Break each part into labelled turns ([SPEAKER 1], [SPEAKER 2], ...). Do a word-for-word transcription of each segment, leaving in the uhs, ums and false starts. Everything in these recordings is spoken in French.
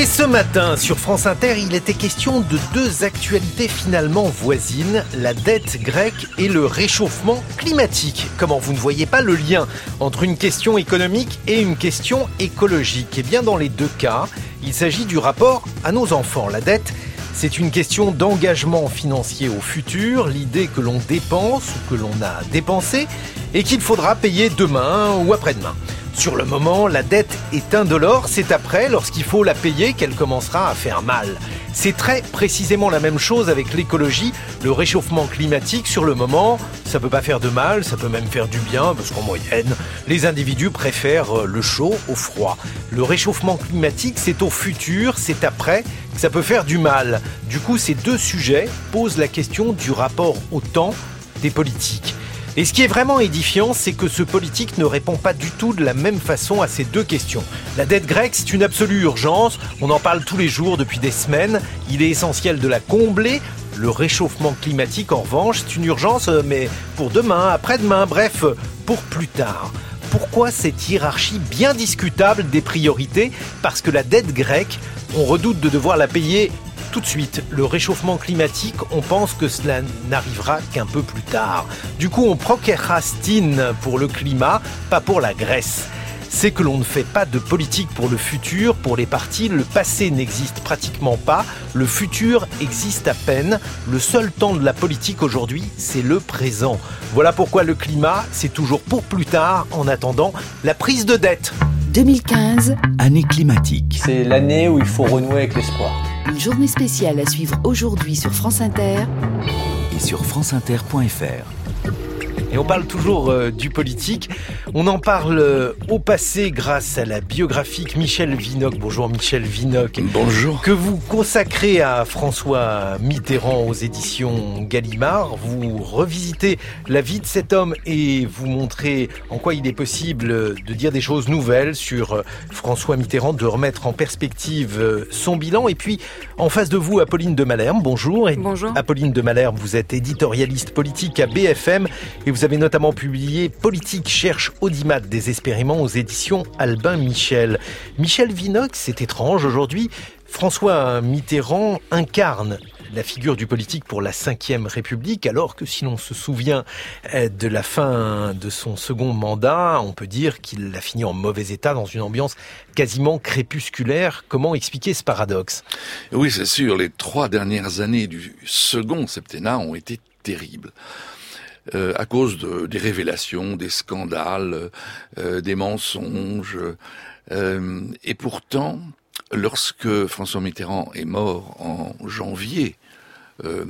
[SPEAKER 1] Et ce matin, sur France Inter, il était question de deux actualités finalement voisines, la dette grecque et le réchauffement climatique. Comment vous ne voyez pas le lien entre une question économique et une question écologique? Eh bien, dans les deux cas, il s'agit du rapport à nos enfants. La dette, c'est une question d'engagement financier au futur, l'idée que l'on dépense ou que l'on a dépensé et qu'il faudra payer demain ou après-demain. Sur le moment, la dette est indolore, c'est après, lorsqu'il faut la payer, qu'elle commencera à faire mal. C'est très précisément la même chose avec l'écologie, le réchauffement climatique. Sur le moment, ça peut pas faire de mal, ça peut même faire du bien, parce qu'en moyenne, les individus préfèrent le chaud au froid. Le réchauffement climatique, c'est au futur, c'est après, que ça peut faire du mal. Du coup, ces deux sujets posent la question du rapport au temps des politiques. Et ce qui est vraiment édifiant, c'est que ce politique ne répond pas du tout de la même façon à ces deux questions. La dette grecque, c'est une absolue urgence. On en parle tous les jours depuis des semaines. Il est essentiel de la combler. Le réchauffement climatique, en revanche, c'est une urgence, mais pour demain, après-demain, bref, pour plus tard. Pourquoi cette hiérarchie bien discutable des priorités? Parce que la dette grecque, on redoute de devoir la payer tout de suite. Le réchauffement climatique, on pense que cela n'arrivera qu'un peu plus tard. Du coup, on procrastine pour le climat, pas pour la Grèce. C'est que l'on ne fait pas de politique pour le futur. Pour les partis, le passé n'existe pratiquement pas. Le futur existe à peine. Le seul temps de la politique aujourd'hui, c'est le présent. Voilà pourquoi le climat, c'est toujours pour plus tard, en attendant la prise de dette.
[SPEAKER 2] deux mille quinze,
[SPEAKER 3] année climatique.
[SPEAKER 4] C'est l'année où il faut renouer avec l'espoir.
[SPEAKER 2] Une journée spéciale à suivre aujourd'hui sur France Inter
[SPEAKER 3] et sur franceinter point f r.
[SPEAKER 1] Et on parle toujours euh, du politique. On en parle euh, au passé grâce à la biographique Michel Vinocq. Bonjour Michel Vinocq.
[SPEAKER 5] Bonjour.
[SPEAKER 1] Que vous consacrez à François Mitterrand aux éditions Gallimard. Vous revisitez la vie de cet homme et vous montrez en quoi il est possible de dire des choses nouvelles sur François Mitterrand, de remettre en perspective son bilan. Et puis, en face de vous, Apolline de Malherbe. Bonjour. Et
[SPEAKER 6] Bonjour.
[SPEAKER 1] Apolline de Malherbe, vous êtes éditorialiste politique à B F M et vous Vous avez notamment publié Politique cherche audimat désespérément aux éditions Albin Michel. Michel Vinocq, c'est étrange aujourd'hui. François Mitterrand incarne la figure du politique pour la cinquième République, alors que si l'on se souvient de la fin de son second mandat, on peut dire qu'il a fini en mauvais état dans une ambiance quasiment crépusculaire. Comment expliquer ce paradoxe?
[SPEAKER 5] Oui, c'est sûr, les trois dernières années du second septennat ont été terribles. Euh, à cause de, des révélations, des scandales, euh, des mensonges. Euh, et pourtant, lorsque François Mitterrand est mort en janvier euh,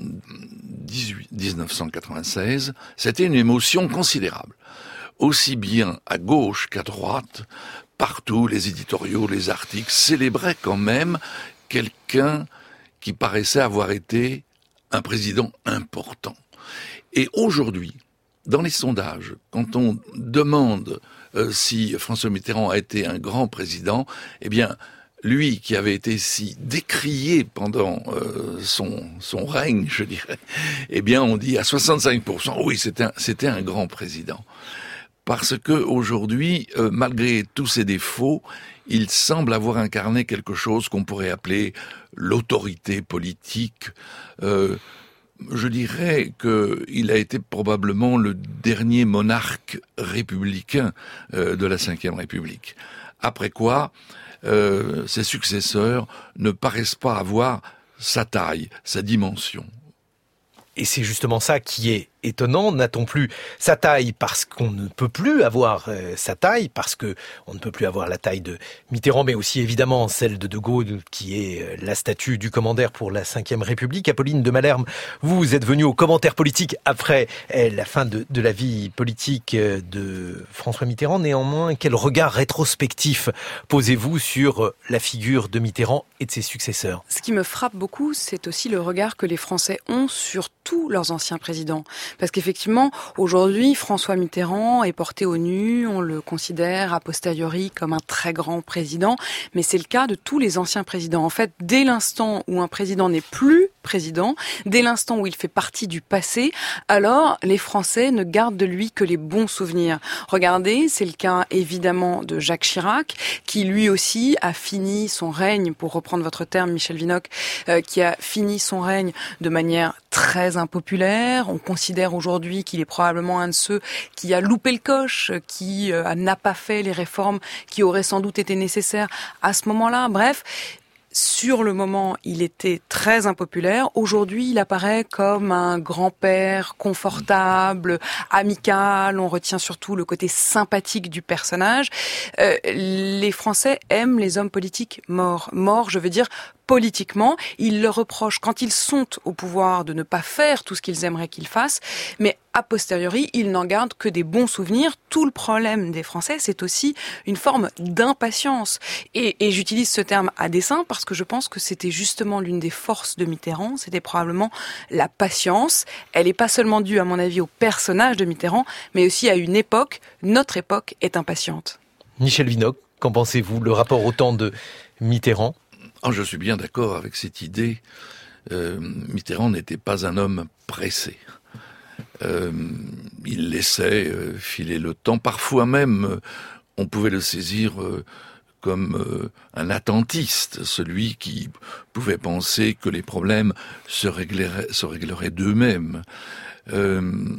[SPEAKER 5] dix-neuf cent quatre-vingt-seize, c'était une émotion considérable. Aussi bien à gauche qu'à droite, partout, les éditoriaux, les articles célébraient quand même quelqu'un qui paraissait avoir été un président important. Et aujourd'hui, dans les sondages, quand on demande euh, si François Mitterrand a été un grand président, eh bien, lui qui avait été si décrié pendant euh, son son règne, je dirais, eh bien, on dit à soixante-cinq pour cent, oui, c'était un, c'était un grand président. Parce que aujourd'hui, euh, malgré tous ses défauts, il semble avoir incarné quelque chose qu'on pourrait appeler l'autorité politique. Euh, Je dirais qu'il a été probablement le dernier monarque républicain euh, de la cinquième République. Après quoi, euh, ses successeurs ne paraissent pas avoir sa taille, sa dimension.
[SPEAKER 1] Et c'est justement ça qui est étonnant. N'a-t-on plus sa taille parce qu'on ne peut plus avoir euh, sa taille, parce que on ne peut plus avoir la taille de Mitterrand, mais aussi évidemment celle de De Gaulle, qui est euh, la statue du commandeur pour la cinquième République. Apolline de Malherbe, vous êtes venue au commentaire politique après euh, la fin de, de la vie politique euh, de François Mitterrand. Néanmoins, quel regard rétrospectif posez-vous sur euh, la figure de Mitterrand et de ses successeurs?
[SPEAKER 6] Ce qui me frappe beaucoup, c'est aussi le regard que les Français ont sur tous leurs anciens présidents. Parce qu'effectivement, aujourd'hui, François Mitterrand est porté au nu, on le considère a posteriori comme un très grand président, mais c'est le cas de tous les anciens présidents. En fait, dès l'instant où un président n'est plus président, dès l'instant où il fait partie du passé, alors les Français ne gardent de lui que les bons souvenirs. Regardez, c'est le cas évidemment de Jacques Chirac, qui lui aussi a fini son règne, pour reprendre votre terme Michel Vinocq, euh, qui a fini son règne de manière très impopulaire. On considère aujourd'hui qu'il est probablement un de ceux qui a loupé le coche, qui euh, n'a pas fait les réformes qui auraient sans doute été nécessaires à ce moment-là. Bref, sur le moment, il était très impopulaire. Aujourd'hui, il apparaît comme un grand-père confortable, amical. On retient surtout le côté sympathique du personnage. Euh, les Français aiment les hommes politiques morts. Morts, je veux dire politiquement. Ils leur reprochent, quand ils sont au pouvoir, de ne pas faire tout ce qu'ils aimeraient qu'ils fassent, mais a posteriori, ils n'en gardent que des bons souvenirs. Tout le problème des Français, c'est aussi une forme d'impatience. Et, et j'utilise ce terme à dessein parce que je pense que c'était justement l'une des forces de Mitterrand, c'était probablement la patience. Elle n'est pas seulement due, à mon avis, au personnage de Mitterrand, mais aussi à une époque. Notre époque est impatiente.
[SPEAKER 1] Michel Vinocq, qu'en pensez-vous? Le rapport au temps de Mitterrand?
[SPEAKER 5] Oh, je suis bien d'accord avec cette idée. Euh, Mitterrand n'était pas un homme pressé. Euh, il laissait euh, filer le temps. Parfois même, euh, on pouvait le saisir euh, comme euh, un attentiste, celui qui pouvait penser que les problèmes se régleraient, se régleraient d'eux-mêmes. Euh,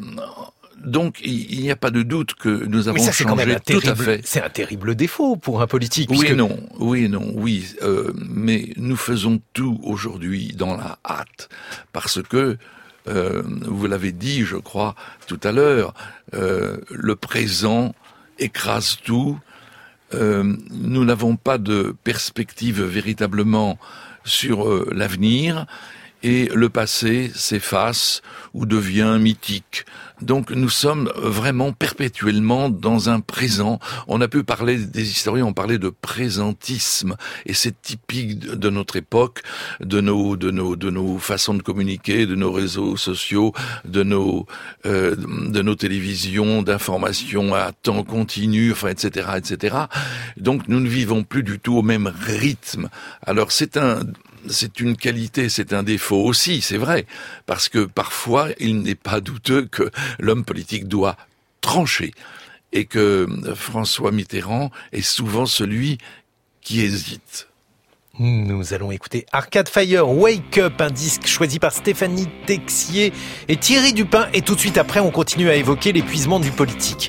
[SPEAKER 5] Donc, il n'y a pas de doute que nous avons
[SPEAKER 1] Mais ça, c'est
[SPEAKER 5] changé
[SPEAKER 1] quand même un terrible,
[SPEAKER 5] tout à fait.
[SPEAKER 1] C'est un terrible défaut pour un politique.
[SPEAKER 5] Oui
[SPEAKER 1] puisque...
[SPEAKER 5] et non, oui et non, oui. Euh, mais nous faisons tout aujourd'hui dans la hâte, parce que euh, vous l'avez dit, je crois, tout à l'heure, euh, le présent écrase tout. Euh, nous n'avons pas de perspective véritablement sur euh, l'avenir. Et le passé s'efface ou devient mythique. Donc nous sommes vraiment perpétuellement dans un présent. On a pu parler, des historiens ont parlé de présentisme, et c'est typique de notre époque, de nos, de nos, de nos façons de communiquer, de nos réseaux sociaux, de nos, euh, de nos télévisions, d'informations à temps continu, enfin, et cetera, et cetera. Donc nous ne vivons plus du tout au même rythme. Alors c'est un C'est une qualité, c'est un défaut aussi, c'est vrai, parce que parfois, il n'est pas douteux que l'homme politique doit trancher, et que François Mitterrand est souvent celui qui hésite.
[SPEAKER 1] Nous allons écouter Arcade Fire, Wake Up, un disque choisi par Stéphanie Texier et Thierry Dupin, et tout de suite après, on continue à évoquer l'épuisement du politique.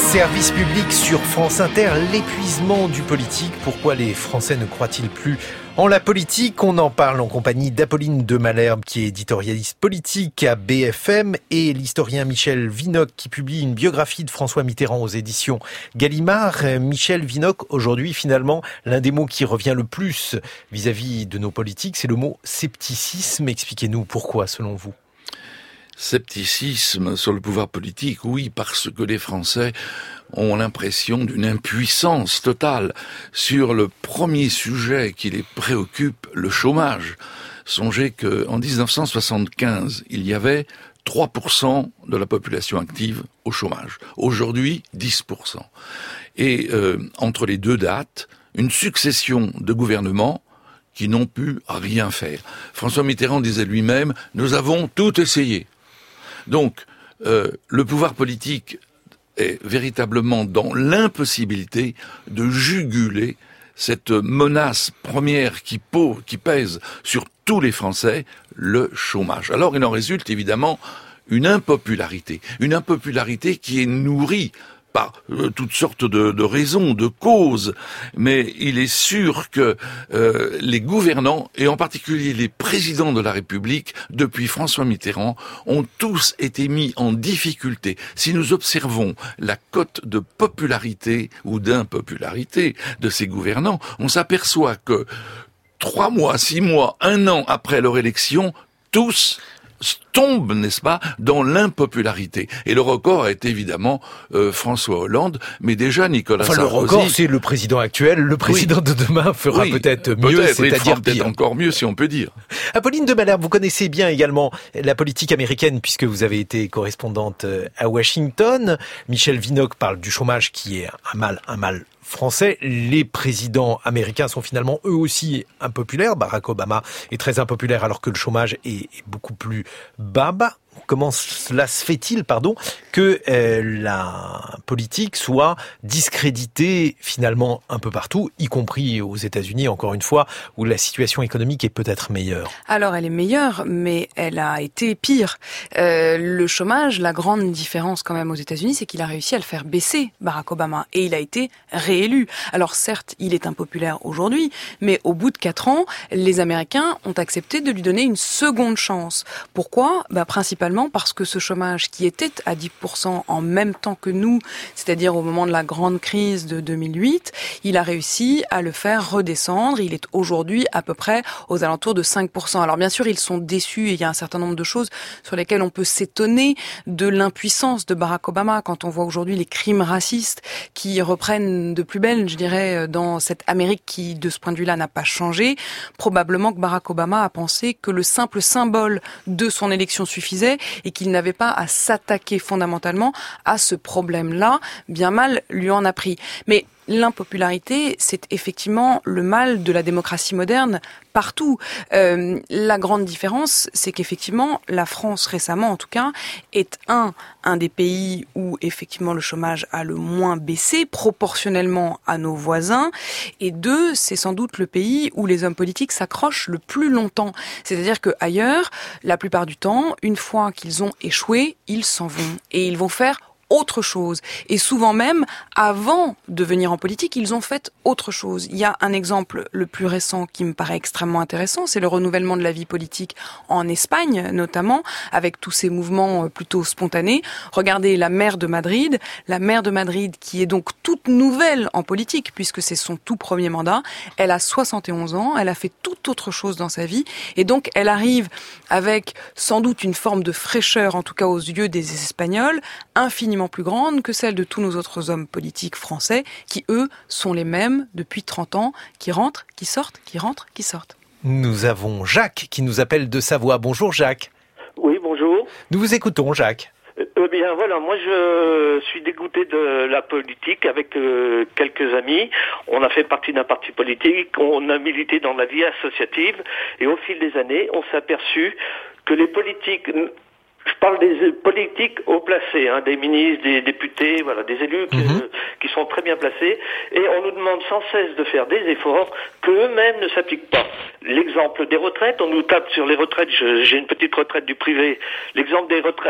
[SPEAKER 1] Service public sur France Inter, l'épuisement du politique. Pourquoi les Français ne croient-ils plus en la politique? On en parle en compagnie d'Apolline de Malherbe, qui est éditorialiste politique à B F M, et l'historien Michel Vinocq, qui publie une biographie de François Mitterrand aux éditions Gallimard. Michel Vinocq, aujourd'hui, finalement, l'un des mots qui revient le plus vis-à-vis de nos politiques, c'est le mot scepticisme. Expliquez-nous pourquoi, selon vous.
[SPEAKER 5] Scepticisme sur le pouvoir politique, oui, parce que les Français ont l'impression d'une impuissance totale sur le premier sujet qui les préoccupe, le chômage. Songez qu'en dix-neuf cent soixante-quinze, il y avait trois pour cent de la population active au chômage. Aujourd'hui, dix pour cent. Et euh, entre les deux dates, une succession de gouvernements qui n'ont pu rien faire. François Mitterrand disait lui-même, « Nous avons tout essayé ». Donc, euh, le pouvoir politique est véritablement dans l'impossibilité de juguler cette menace première qui, pose, qui pèse sur tous les Français, le chômage. Alors, il en résulte évidemment une impopularité, une impopularité qui est nourrie par euh, toutes sortes de, de raisons, de causes, mais il est sûr que euh, les gouvernants, et en particulier les présidents de la République, depuis François Mitterrand, ont tous été mis en difficulté. Si nous observons la cote de popularité ou d'impopularité de ces gouvernants, on s'aperçoit que trois mois, six mois, un an après leur élection, tous tombe, n'est-ce pas, dans l'impopularité. Et le record est évidemment euh, François Hollande, mais déjà Nicolas
[SPEAKER 1] enfin,
[SPEAKER 5] Sarkozy...
[SPEAKER 1] Enfin, le record, c'est le président actuel. Le président oui. de demain fera oui. peut-être mieux,
[SPEAKER 5] peut-être,
[SPEAKER 1] c'est-à-dire
[SPEAKER 5] peut-être encore mieux, si on peut dire.
[SPEAKER 1] Apolline de Malherbe, vous connaissez bien également la politique américaine, puisque vous avez été correspondante à Washington. Michel Vinocq parle du chômage, qui est un mal, un mal français. Les présidents américains sont finalement eux aussi impopulaires. Barack Obama est très impopulaire alors que le chômage est, est beaucoup plus bas. Comment cela se fait-il, pardon, que euh, la politique soit discréditée finalement un peu partout, y compris aux États-Unis, encore une fois, où la situation économique est peut-être meilleure?
[SPEAKER 6] Alors, elle est meilleure, mais elle a été pire. Euh, le chômage, la grande différence quand même aux États-Unis, c'est qu'il a réussi à le faire baisser, Barack Obama, et il a été réélu. Alors certes, il est impopulaire aujourd'hui, mais au bout de quatre ans, les Américains ont accepté de lui donner une seconde chance. Pourquoi ? Bah, principalement parce que ce chômage qui était à dix pour cent en même temps que nous, c'est-à-dire au moment de la grande crise de deux mille huit, il a réussi à le faire redescendre. Il est aujourd'hui à peu près aux alentours de cinq pour cent. Alors bien sûr, ils sont déçus et il y a un certain nombre de choses sur lesquelles on peut s'étonner de l'impuissance de Barack Obama quand on voit aujourd'hui les crimes racistes qui reprennent de plus belle, je dirais, dans cette Amérique qui, de ce point de vue-là, n'a pas changé. Probablement que Barack Obama a pensé que le simple symbole de son élection suffisait et qu'il n'avait pas à s'attaquer fondamentalement à ce problème-là, bien mal lui en a pris. Mais l'impopularité, c'est effectivement le mal de la démocratie moderne partout. Euh, la grande différence, c'est qu'effectivement, la France récemment, en tout cas, est un, un des pays où effectivement le chômage a le moins baissé proportionnellement à nos voisins. Et deux, c'est sans doute le pays où les hommes politiques s'accrochent le plus longtemps. C'est-à-dire que ailleurs, la plupart du temps, une fois qu'ils ont échoué, ils s'en vont et ils vont faire autre chose. Et souvent même, avant de venir en politique, ils ont fait autre chose. Il y a un exemple le plus récent qui me paraît extrêmement intéressant, c'est le renouvellement de la vie politique en Espagne, notamment, avec tous ces mouvements plutôt spontanés. Regardez la maire de Madrid, la maire de Madrid qui est donc toute nouvelle en politique, puisque c'est son tout premier mandat. Elle a soixante et onze ans, elle a fait toute autre chose dans sa vie, et donc elle arrive avec sans doute une forme de fraîcheur, en tout cas aux yeux des Espagnols, infiniment plus grande que celle de tous nos autres hommes politiques français qui, eux, sont les mêmes depuis trente ans, qui rentrent, qui sortent, qui rentrent, qui sortent.
[SPEAKER 1] Nous avons Jacques qui nous appelle de Savoie. Bonjour Jacques.
[SPEAKER 7] Oui, bonjour.
[SPEAKER 1] Nous vous écoutons Jacques.
[SPEAKER 7] Euh, bien voilà, moi je suis dégoûté de la politique avec euh, quelques amis. On a fait partie d'un parti politique, on a milité dans la vie associative et au fil des années, on s'est aperçu que les politiques... Je parle des politiques haut placés, hein, des ministres, des députés, voilà, des élus qui, mmh. euh, qui sont très bien placés, et on nous demande sans cesse de faire des efforts qu'eux-mêmes ne s'appliquent pas. L'exemple des retraites, on nous tape sur les retraites, je, j'ai une petite retraite du privé, l'exemple des retraites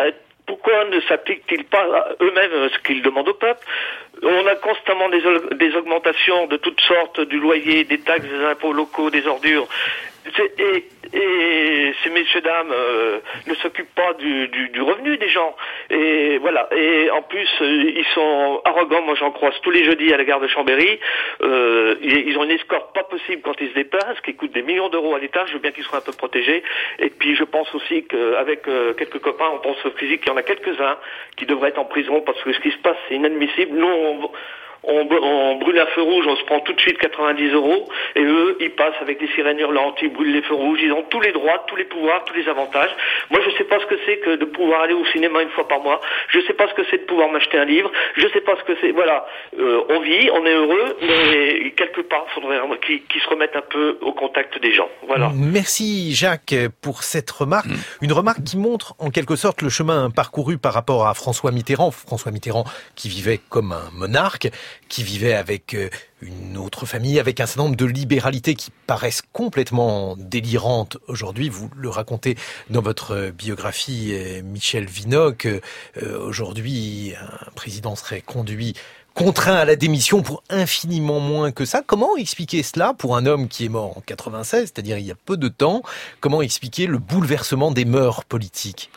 [SPEAKER 7] pourquoi ne s'appliquent-ils pas eux-mêmes ce qu'ils demandent au peuple? On a constamment des, des augmentations de toutes sortes, du loyer, des taxes, des impôts locaux, des ordures. Et, et ces messieurs dames euh, ne s'occupent pas du, du, du revenu des gens. Et voilà. Et en plus, euh, ils sont arrogants. Moi, j'en croise tous les jeudis à la gare de Chambéry. Euh, ils ont une escorte pas possible quand ils se déplacent, qui coûte des millions d'euros à l'État. Je veux bien qu'ils soient un peu protégés. Et puis, je pense aussi qu'avec euh, quelques copains, on pense au physique, il y en a quelques-uns qui devraient être en prison parce que ce qui se passe, c'est inadmissible. Nous, on... On, on brûle un feu rouge, on se prend tout de suite quatre-vingt-dix euros, et eux, ils passent avec des sirènes hurlantes, ils brûlent les feux rouges, ils ont tous les droits, tous les pouvoirs, tous les avantages. Moi, je sais pas ce que c'est que de pouvoir aller au cinéma une fois par mois, je sais pas ce que c'est de pouvoir m'acheter un livre, je sais pas ce que c'est, voilà, euh, on vit, on est heureux, mais quelque part, il faudrait qu'ils qu'ils se remettent un peu au contact des gens, voilà.
[SPEAKER 1] Merci Jacques pour cette remarque, mmh. une remarque qui montre en quelque sorte le chemin parcouru par rapport à François Mitterrand, François Mitterrand qui vivait comme un monarque, qui vivait avec une autre famille, avec un certain nombre de libéralités qui paraissent complètement délirantes aujourd'hui. Vous le racontez dans votre biographie, Michel Vinocq. Aujourd'hui, un président serait conduit, contraint à la démission pour infiniment moins que ça. Comment expliquer cela pour un homme qui est mort en quatre-vingt-seize, c'est-à-dire il y a peu de temps? Comment expliquer le bouleversement des mœurs politiques?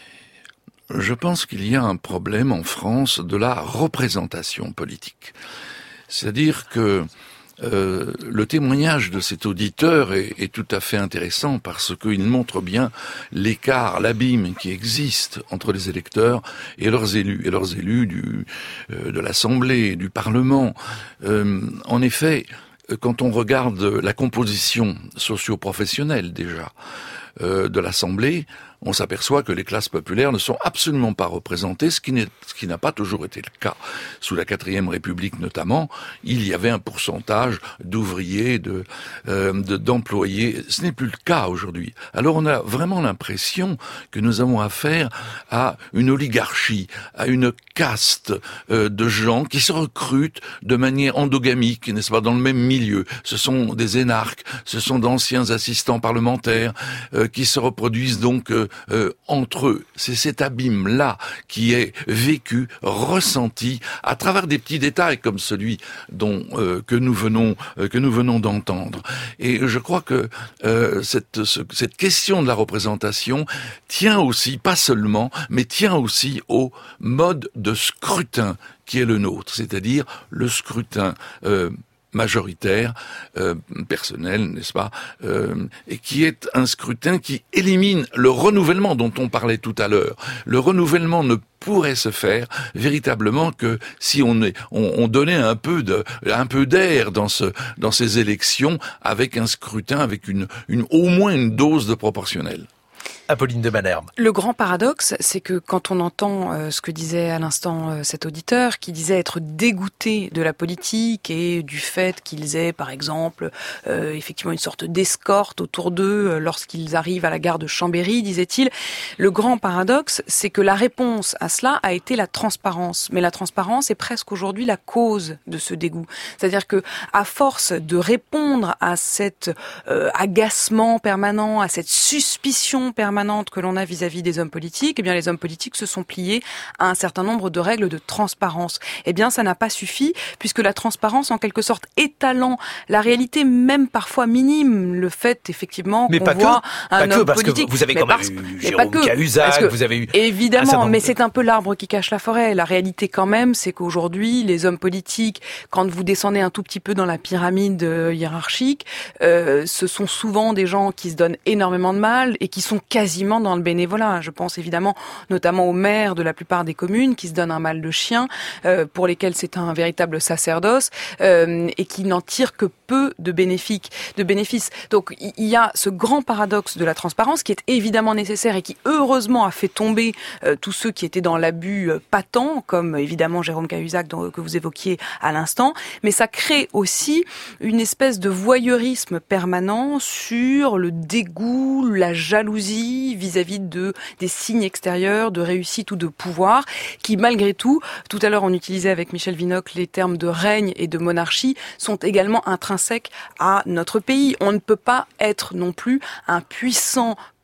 [SPEAKER 5] Je pense qu'il y a un problème en France de la représentation politique. C'est-à-dire que euh, le témoignage de cet auditeur est, est tout à fait intéressant parce qu'il montre bien l'écart, l'abîme qui existe entre les électeurs et leurs élus, et leurs élus du, euh, de l'Assemblée, du Parlement. Euh, en effet, quand on regarde la composition socio-professionnelle déjà euh, de l'Assemblée, on s'aperçoit que les classes populaires ne sont absolument pas représentées, ce qui n'est, ce qui n'a pas toujours été le cas. Sous la quatrième République notamment, il y avait un pourcentage d'ouvriers, de, euh, de, d'employés. Ce n'est plus le cas aujourd'hui. Alors on a vraiment l'impression que nous avons affaire à une oligarchie, à une caste euh, de gens qui se recrutent de manière endogamique, n'est-ce pas, dans le même milieu. Ce sont des énarques, ce sont d'anciens assistants parlementaires euh, qui se reproduisent donc euh, Euh, entre eux. C'est cet abîme-là qui est vécu, ressenti à travers des petits détails comme celui dont euh, que nous venons euh, que nous venons d'entendre. Et je crois que euh, cette ce, cette question de la représentation tient aussi, pas seulement, mais tient aussi au mode de scrutin qui est le nôtre, c'est-à-dire le scrutin euh, majoritaire, euh, personnel, n'est-ce pas, euh, et qui est un scrutin qui élimine le renouvellement dont on parlait tout à l'heure. Le renouvellement ne pourrait se faire véritablement que si on, est, on, on donnait un peu de, un peu d'air dans ce, dans ces élections avec un scrutin, avec une, une, au moins une dose de proportionnel.
[SPEAKER 1] Apolline de Malherbe.
[SPEAKER 6] Le grand paradoxe, c'est que quand on entend euh, ce que disait à l'instant euh, cet auditeur, qui disait être dégoûté de la politique et du fait qu'ils aient, par exemple, euh, effectivement une sorte d'escorte autour d'eux euh, lorsqu'ils arrivent à la gare de Chambéry, disait-il, le grand paradoxe, c'est que la réponse à cela a été la transparence. Mais la transparence est presque aujourd'hui la cause de ce dégoût. C'est-à-dire que, à force de répondre à cet euh, agacement permanent, à cette suspicion permanente que l'on a vis-à-vis des hommes politiques, eh bien les hommes politiques se sont pliés à un certain nombre de règles de transparence. Eh bien ça n'a pas suffi, puisque la transparence, en quelque sorte, étalant la réalité même parfois minime, le fait effectivement
[SPEAKER 1] mais
[SPEAKER 6] qu'on
[SPEAKER 1] pas
[SPEAKER 6] voit
[SPEAKER 1] que,
[SPEAKER 6] un
[SPEAKER 1] pas
[SPEAKER 6] homme
[SPEAKER 1] que, parce
[SPEAKER 6] politique.
[SPEAKER 1] Que vous avez
[SPEAKER 6] mais
[SPEAKER 1] quand
[SPEAKER 6] parce,
[SPEAKER 1] même eu
[SPEAKER 6] mais pas
[SPEAKER 1] Jérôme
[SPEAKER 6] que,
[SPEAKER 1] Cahuzac, vous avez eu...
[SPEAKER 6] Évidemment, mais
[SPEAKER 1] de...
[SPEAKER 6] c'est un peu l'arbre qui cache la forêt. La réalité quand même, c'est qu'aujourd'hui, les hommes politiques, quand vous descendez un tout petit peu dans la pyramide euh, hiérarchique, euh, ce sont souvent des gens qui se donnent énormément de mal et qui sont quasiment dans le bénévolat. Je pense évidemment notamment aux maires de la plupart des communes qui se donnent un mal de chien, euh, pour lesquels c'est un véritable sacerdoce euh, et qui n'en tirent que peu de bénéfices. De bénéfices. Donc il y a ce grand paradoxe de la transparence qui est évidemment nécessaire et qui heureusement a fait tomber euh, tous ceux qui étaient dans l'abus euh, patent, comme évidemment Jérôme Cahuzac dont, que vous évoquiez à l'instant, mais ça crée aussi une espèce de voyeurisme permanent sur le dégoût, la jalousie vis-à-vis de De, des signes extérieurs de réussite ou de pouvoir qui, malgré tout, tout à l'heure on utilisait avec Michel Vinocq les termes de règne et de monarchie, sont également intrinsèques à notre pays. On ne peut pas être non plus un puissant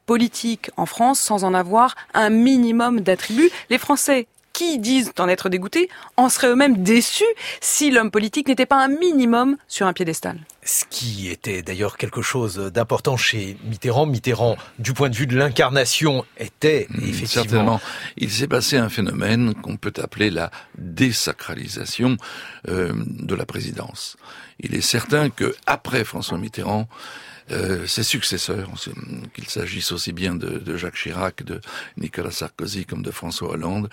[SPEAKER 6] politique en France sans en avoir un minimum d'attributs. Les Français qui disent en être dégoûtés en seraient eux-mêmes déçus si l'homme politique n'était pas un minimum sur un piédestal.
[SPEAKER 1] Ce qui était d'ailleurs quelque chose d'important chez Mitterrand. Mitterrand, du point de vue de l'incarnation, était mmh, effectivement...
[SPEAKER 5] Certainement. Il s'est passé un phénomène qu'on peut appeler la désacralisation euh, de la présidence. Il est certain que après François Mitterrand, Euh, ses successeurs, qu'il s'agisse aussi bien de, de Jacques Chirac, de Nicolas Sarkozy comme de François Hollande,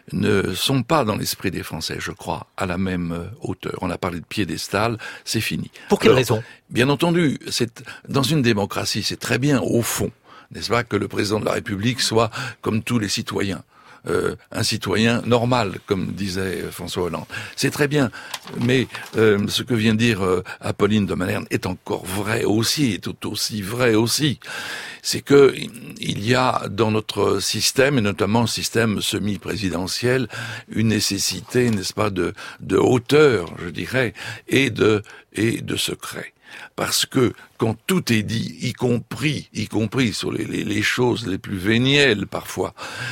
[SPEAKER 5] ne sont pas dans l'esprit des Français, je crois, à la même hauteur. On a parlé de piédestal, c'est fini.
[SPEAKER 1] Pour quelle
[SPEAKER 5] Alors,
[SPEAKER 1] raison ?
[SPEAKER 5] Bien entendu, c'est dans une démocratie, c'est très bien au fond, n'est-ce pas, que le président de la République soit comme tous les citoyens. Euh, un citoyen normal, comme disait François Hollande. C'est très bien, mais euh, ce que vient de dire euh, Apolline de Malherbe est encore vrai aussi, est tout aussi vrai aussi. C'est que il y a dans notre système, et notamment le système semi-présidentiel, une nécessité, n'est-ce pas, de, de hauteur, je dirais, et de, et de secret. Parce que quand tout est dit, y compris, y compris sur les, les, les choses les plus vénielles parfois,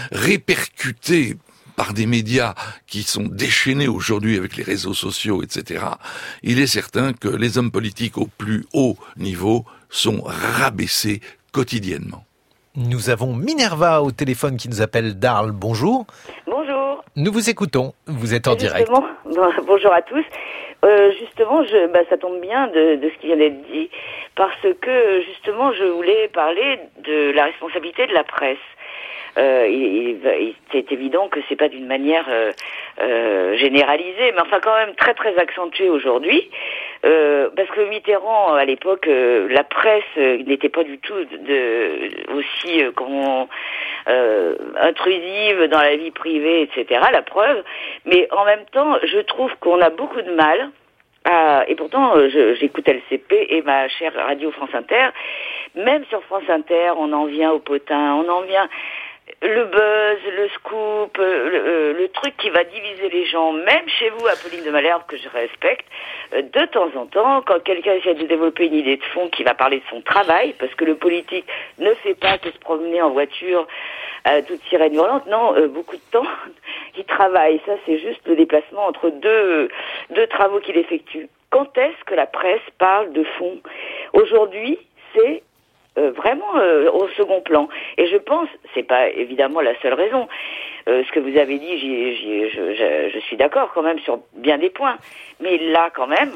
[SPEAKER 5] répercutées par des médias qui sont déchaînés aujourd'hui avec les réseaux sociaux, et cetera, il est certain que les hommes politiques au plus haut niveau sont rabaissés quotidiennement.
[SPEAKER 1] Nous avons Minerva au téléphone qui nous appelle d'Arles. Bonjour.
[SPEAKER 8] Bonjour.
[SPEAKER 1] Nous vous écoutons. Vous êtes en direct.
[SPEAKER 8] Bon, bonjour à tous. Euh, justement, je, bah, ça tombe bien de, de ce qui vient d'être dit, parce que justement, je voulais parler de la responsabilité de la presse. Euh, il, il, c'est évident que c'est pas d'une manière euh, euh, généralisée, mais enfin quand même très très accentuée aujourd'hui, euh, parce que Mitterrand à l'époque, euh, la presse euh, n'était pas du tout de, de aussi euh, comment euh, intrusive dans la vie privée, et cetera. La preuve, mais en même temps, je trouve qu'on a beaucoup de mal. Ah, et pourtant, je, j'écoute L C P et ma chère radio France Inter. Même sur France Inter, on en vient au potin, on en vient le buzz, le scoop, le, le truc qui va diviser les gens. Même chez vous, Apolline de Malherbe, que je respecte, de temps en temps, quand quelqu'un essaie de développer une idée de fond qui va parler de son travail, parce que le politique ne fait pas que se promener en voiture à toute sirène hurlante, non, euh, beaucoup de temps, il travaille. Ça, c'est juste le déplacement entre deux, deux travaux qu'il effectue. Quand est-ce que la presse parle de fond ? Aujourd'hui, c'est euh, vraiment euh, au second plan. Et je pense, c'est pas évidemment la seule raison. Euh, ce que vous avez dit, j'y, j'y, je, je, je suis d'accord quand même sur bien des points. Mais là, quand même,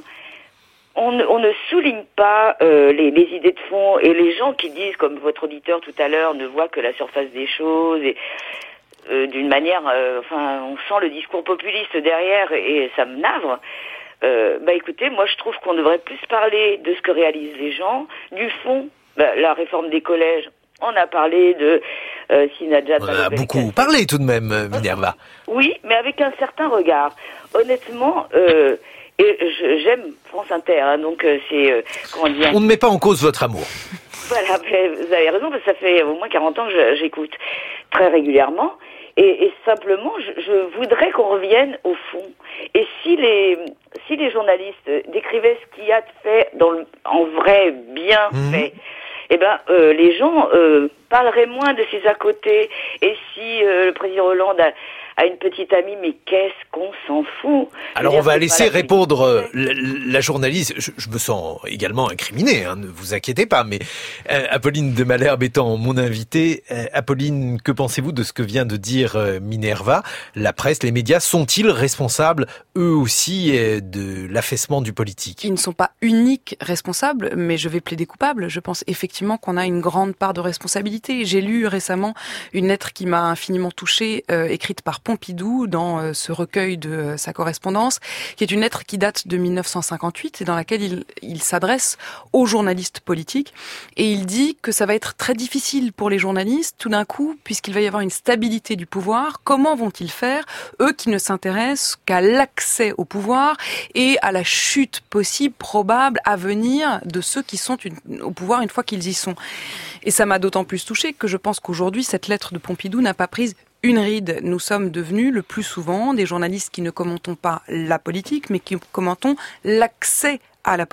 [SPEAKER 8] on ne, on ne souligne pas euh, les, les idées de fond, et les gens qui disent, comme votre auditeur tout à l'heure, ne voient que la surface des choses, et euh, d'une manière, euh, enfin, on sent le discours populiste derrière, et, et ça me navre. Euh, bah écoutez, moi je trouve qu'on devrait plus parler de ce que réalisent les gens, du fond. Bah, la réforme des collèges, on a parlé de euh, Sinadja.
[SPEAKER 1] On a beaucoup parlé tout de même, Minerva.
[SPEAKER 8] Oui, mais avec un certain regard. Honnêtement, euh, et je, j'aime France Inter, hein, donc euh, c'est euh, comment dire.
[SPEAKER 1] On ne met pas en cause votre amour.
[SPEAKER 8] Voilà, vous avez raison, parce que ça fait au moins quarante ans que je, j'écoute très régulièrement. Et, et simplement, je, je voudrais qu'on revienne au fond. Et si les si les journalistes décrivaient ce qu'il y a de fait dans le, en vrai bien mmh. fait, eh ben euh, les gens euh, parleraient moins de ses à côté. Et si euh, le président Hollande a, a une petite amie, mais qu'est-ce qu'on s'en fout?
[SPEAKER 1] Alors on va laisser répondre la, la journaliste. Je, je me sens également incriminé, hein, ne vous inquiétez pas. Mais euh, Apolline de Malherbe étant mon invitée, euh, Apolline, que pensez-vous de ce que vient de dire euh, Minerva? La presse, les médias sont-ils responsables eux aussi euh, de l'affaissement du politique?
[SPEAKER 6] Ils ne sont pas uniques responsables, mais je vais plaider coupable. Je pense effectivement qu'on a une grande part de responsabilité. J'ai lu récemment une lettre qui m'a infiniment touchée, euh, écrite par Pompidou dans euh, ce recueil de euh, sa correspondance, qui est une lettre qui date de mille neuf cent cinquante-huit et dans laquelle il, il s'adresse aux journalistes politiques, et il dit que ça va être très difficile pour les journalistes tout d'un coup, puisqu'il va y avoir une stabilité du pouvoir. Comment vont-ils faire, eux qui ne s'intéressent qu'à l'accès au pouvoir et à la chute possible, probable, à venir de ceux qui sont une, au pouvoir une fois qu'ils y sont? Et ça m'a d'autant plus touchée que je pense qu'aujourd'hui cette lettre de Pompidou n'a pas prise une ride. Nous sommes devenus le plus souvent des journalistes qui ne commentons pas la politique, mais qui commentons l'accès à la politique.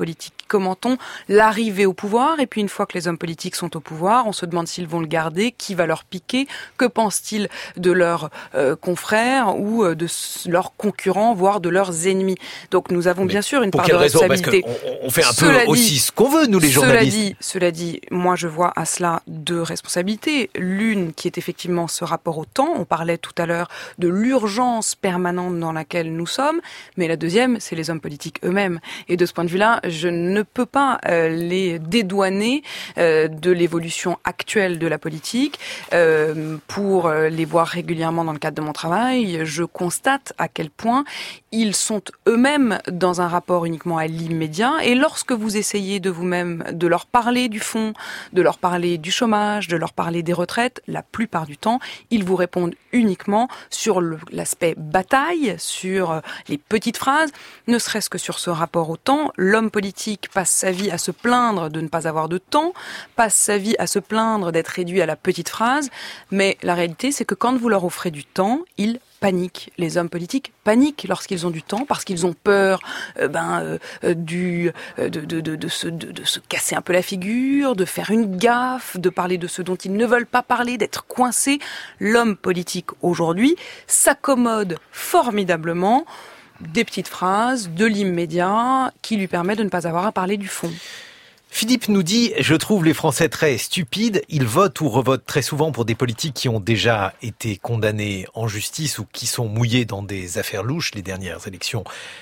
[SPEAKER 6] commentons l'arrivée au pouvoir, et puis une fois que les hommes politiques sont au pouvoir, on se demande s'ils vont le garder, qui va leur piquer, que pensent-ils de leurs euh, confrères ou euh, de leurs concurrents, voire de leurs ennemis. Donc nous avons
[SPEAKER 1] Mais
[SPEAKER 6] bien sûr une
[SPEAKER 1] pour
[SPEAKER 6] part
[SPEAKER 1] quelle
[SPEAKER 6] de
[SPEAKER 1] raison ?
[SPEAKER 6] responsabilité.
[SPEAKER 1] Parce qu'on on fait un
[SPEAKER 6] Cela
[SPEAKER 1] peu
[SPEAKER 6] dit,
[SPEAKER 1] aussi ce qu'on veut, nous les
[SPEAKER 6] cela
[SPEAKER 1] journalistes.
[SPEAKER 6] Dit, cela dit, moi je vois à cela deux responsabilités. L'une qui est effectivement ce rapport au temps. On parlait tout à l'heure de l'urgence permanente dans laquelle nous sommes. Mais la deuxième, c'est les hommes politiques eux-mêmes. Et de ce point de vue-là, je ne peux pas euh, les dédouaner euh, de l'évolution actuelle de la politique. Euh, pour euh, les voir régulièrement dans le cadre de mon travail, je constate à quel point ils sont eux-mêmes dans un rapport uniquement à l'immédiat. Et lorsque vous essayez de vous-même de leur parler du fond, de leur parler du chômage, de leur parler des retraites, la plupart du temps, ils vous répondent uniquement sur le, l'aspect bataille, sur les petites phrases, ne serait-ce que sur ce rapport au temps. L'homme politique passe sa vie à se plaindre de ne pas avoir de temps, passe sa vie à se plaindre d'être réduit à la petite phrase, mais la réalité, c'est que quand vous leur offrez du temps, ils paniquent. Les hommes politiques paniquent lorsqu'ils ont du temps parce qu'ils ont peur euh, ben, euh, du, euh, de, de, de, de, se, de, de se casser un peu la figure, de faire une gaffe, de parler de ce dont ils ne veulent pas parler, d'être coincés. L'homme politique aujourd'hui s'accommode formidablement des petites phrases, de l'immédiat, qui lui permet de ne pas avoir à parler du fond.
[SPEAKER 1] Philippe nous dit « Je trouve les Français très stupides. Ils votent ou revotent très souvent pour des politiques qui ont déjà été condamnés en justice ou qui sont mouillés dans des affaires louches. Les dernières élections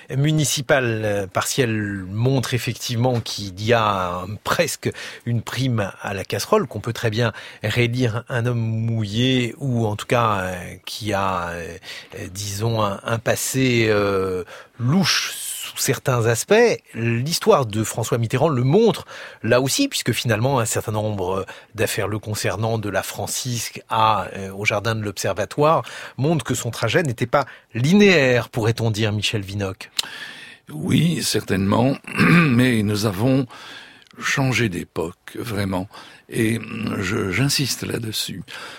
[SPEAKER 1] municipales partielles montrent effectivement qu'il y a presque une prime à la casserole, qu'on peut très bien réélire un homme mouillé ou en tout cas euh, qui a, euh, disons, un, un passé euh, louche sous certains aspects. L'histoire de François Mitterrand le montre là aussi, puisque finalement un certain nombre d'affaires le concernant, de la Francisque à euh, au jardin de l'Observatoire, montrent que son trajet n'était pas linéaire, pourrait-on dire, Michel Vinocq.
[SPEAKER 5] Oui, certainement, mais nous avons changé d'époque, vraiment, et je, j'insiste là-dessus.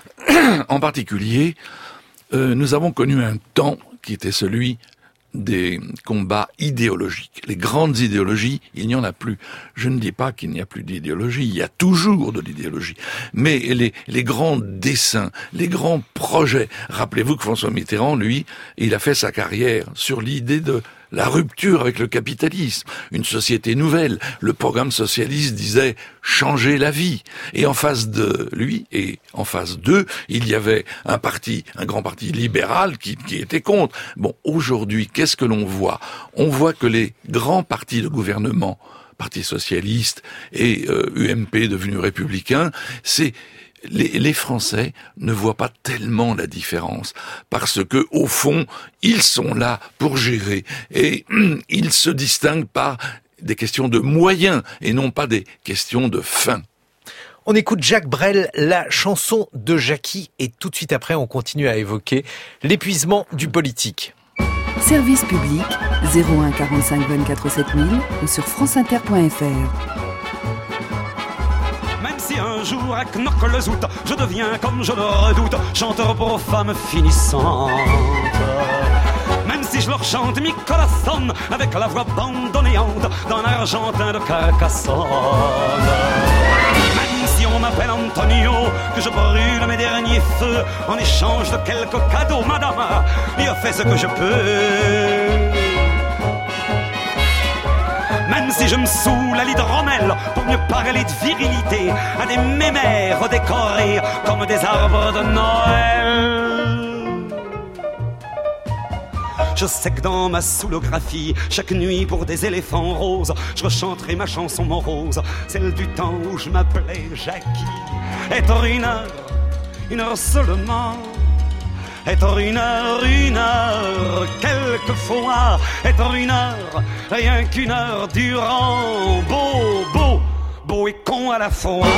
[SPEAKER 5] En particulier, euh, nous avons connu un temps qui était celui des combats idéologiques. Les grandes idéologies, il n'y en a plus. Je ne dis pas qu'il n'y a plus d'idéologie, il y a toujours de l'idéologie. Mais les, les grands dessins, les grands projets, rappelez-vous que François Mitterrand, lui, il a fait sa carrière sur l'idée de la rupture avec le capitalisme, une société nouvelle. Le programme socialiste disait changer la vie. Et en face de lui, et en face d'eux, il y avait un parti, un grand parti libéral qui, qui était contre. Bon, aujourd'hui, qu'est-ce que l'on voit ? On voit que les grands partis de gouvernement, Parti socialiste et euh, U M P devenu républicain, c'est Les, les Français ne voient pas tellement la différence parce que, au fond, ils sont là pour gérer et hum, ils se distinguent par des questions de moyens et non pas des questions de fin.
[SPEAKER 1] On écoute Jacques Brel, la chanson de Jackie, et tout de suite après, on continue à évoquer l'épuisement du politique.
[SPEAKER 2] Service public, zéro un quarante-cinq vingt-quatre sept mille ou sur franceinter point f r.
[SPEAKER 9] Si un jour à Knokke-le-Zout, je deviens comme je le redoute, chanteur pour femmes finissantes. Même si je leur chante mi corazon avec la voix bandonnéante d'un argentin de Carcassonne. Même si on m'appelle Antonio, que je brûle mes derniers feux en échange de quelques cadeaux, madame, il a fait ce que je peux. Même si je me saoule à l'hydromel pour mieux parler de virilité à des mémères décorés comme des arbres de Noël. Je sais que dans ma soulographie, chaque nuit pour des éléphants roses, je rechanterai ma chanson morose, celle du temps où je m'appelais Jackie. Être une heure, une heure seulement. Être une heure, une heure, quelquefois. Être une heure, rien qu'une heure durant. Beau, beau, beau et con à la fois.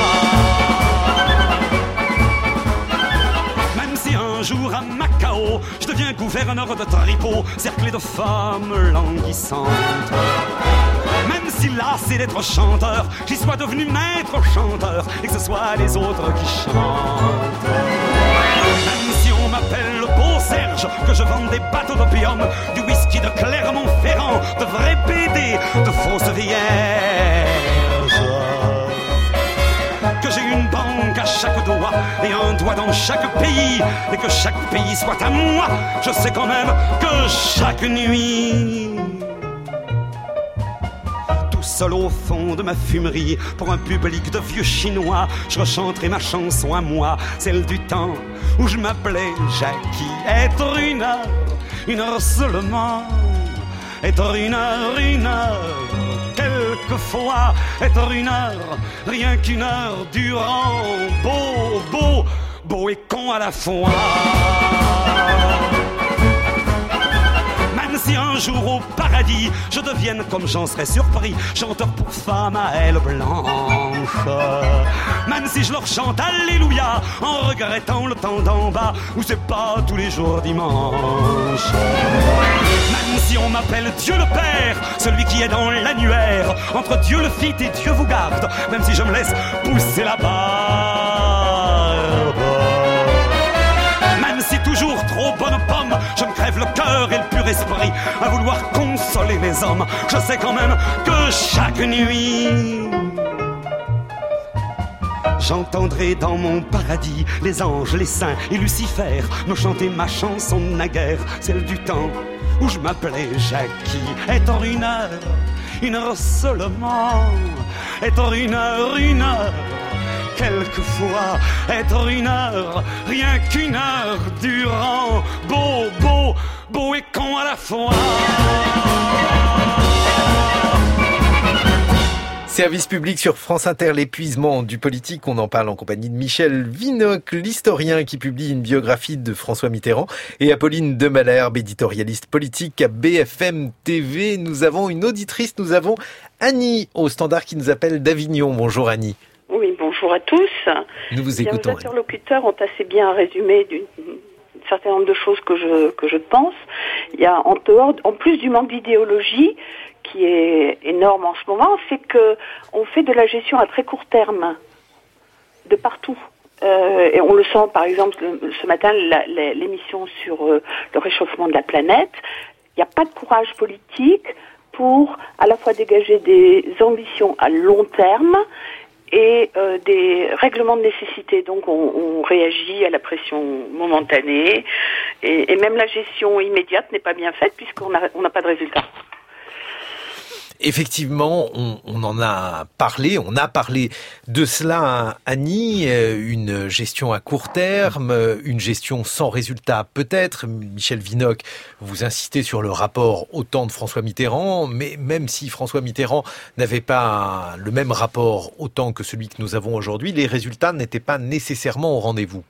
[SPEAKER 9] Même si un jour à Macao, je deviens gouverneur de Tripot, cerclé de femmes languissantes. Même si lassé d'être chanteur, j'y sois devenu maître chanteur et que ce soit les autres qui chantent. Même si on m'appelle le beau Serge, que je vende des bateaux d'opium, du whisky sortis de Clermont-Ferrand, de vrais B D, de fausses vierges. Que j'ai une banque à chaque doigt et un doigt dans chaque pays, et que chaque pays soit à moi, je sais quand même que chaque nuit, tout seul au fond de ma fumerie, pour un public de vieux chinois, je rechanterai ma chanson à moi, celle du temps où je m'appelais Jackie. Être une heure, une heure seulement, être une heure, une heure, quelquefois, être une heure, rien qu'une heure durant, beau, beau, beau et con à la fois. Même si un jour au paradis, je devienne, comme j'en serais surpris, chanteur pour femme à elle blanche. Même si je leur chante Alléluia, en regrettant le temps d'en bas, où c'est pas tous les jours dimanche. Même si on m'appelle Dieu le Père, celui qui est dans l'annuaire, entre Dieu le fit et Dieu vous garde, même si je me laisse pousser la barbe. Même si toujours trop bonne pomme, je me crève le cœur et le pur esprit à vouloir consoler les hommes, je sais quand même que chaque nuit, j'entendrai dans mon paradis les anges, les saints et Lucifer me chanter ma chanson naguère, celle du temps où je m'appelais Jackie. Être une heure, une heure seulement, être une heure, une heure, quelquefois, être une heure, rien qu'une heure durant, beau, beau, beau et con à la fois.
[SPEAKER 1] Service public sur France Inter, l'épuisement du politique. On en parle en compagnie de Michel Vinocq, l'historien qui publie une biographie de François Mitterrand, et Apolline de Malherbe, éditorialiste politique à B F M T V. Nous avons une auditrice, nous avons Annie au standard qui nous appelle d'Avignon. Bonjour Annie.
[SPEAKER 10] Oui, bonjour à tous.
[SPEAKER 1] Nous vous
[SPEAKER 10] bien,
[SPEAKER 1] écoutons.
[SPEAKER 10] Les interlocuteurs ont assez bien résumé d'une un certain nombre de choses que je que je pense. Il y a en dehors, en plus du manque d'idéologie qui est énorme en ce moment, c'est que on fait de la gestion à très court terme de partout. Euh, et on le sent, par exemple, le, ce matin, la, la, l'émission sur euh, le réchauffement de la planète. Il n'y a pas de courage politique pour à la fois dégager des ambitions à long terme et euh, des règlements de nécessité. Donc on, on réagit à la pression momentanée et, et même la gestion immédiate n'est pas bien faite puisqu'on n'a on n'a pas de résultat.
[SPEAKER 1] Effectivement, on, on en a parlé, on a parlé de cela, Annie, une gestion à court terme, une gestion sans résultat peut-être. Michel Vinocq, vous insistez sur le rapport au temps de François Mitterrand, mais même si François Mitterrand n'avait pas le même rapport au temps que celui que nous avons aujourd'hui, les résultats n'étaient pas nécessairement au rendez-vous.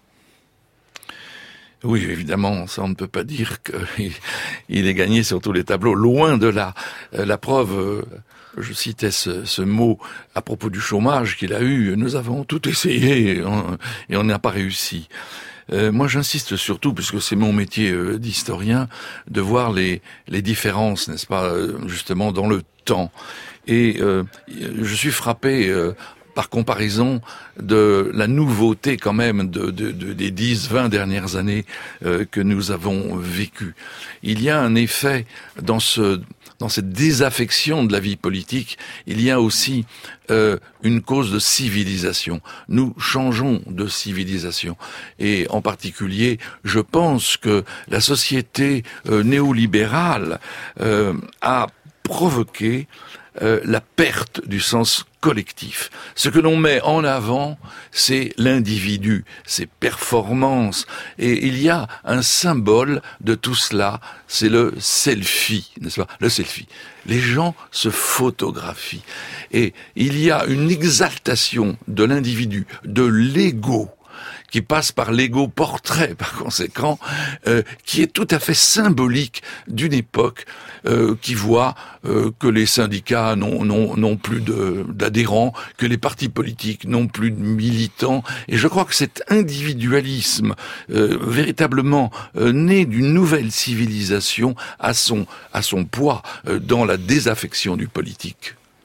[SPEAKER 5] Oui, évidemment, ça on ne peut pas dire qu'il il est gagné sur tous les tableaux, loin de là. La preuve, je citais ce, ce mot à propos du chômage qu'il a eu, nous avons tout essayé et on, et on n'a pas réussi. Euh, moi j'insiste surtout, puisque c'est mon métier euh, d'historien, de voir les, les différences, n'est-ce pas, euh, justement dans le temps. Et euh, je suis frappé... Euh, par comparaison de la nouveauté quand même de, de, de des dix, vingt dernières années euh, que nous avons vécues. Il y a un effet dans ce dans cette désaffection de la vie politique, il y a aussi euh, une cause de civilisation. Nous changeons de civilisation. Et en particulier, je pense que la société euh, néolibérale euh, a provoqué Euh, la perte du sens collectif. Ce que l'on met en avant, c'est l'individu, ses performances. Et il y a un symbole de tout cela, c'est le selfie, n'est-ce pas? Le selfie. Les gens se photographient. Et il y a une exaltation de l'individu, de l'ego, qui passe par l'ego portrait, par conséquent, euh, qui est tout à fait symbolique d'une époque euh, qui voit euh, que les syndicats n'ont, n'ont, n'ont plus de, d'adhérents, que les partis politiques n'ont plus de militants. Et je crois que cet individualisme euh, véritablement euh, né d'une nouvelle civilisation a son, a son poids euh, dans la désaffection du politique.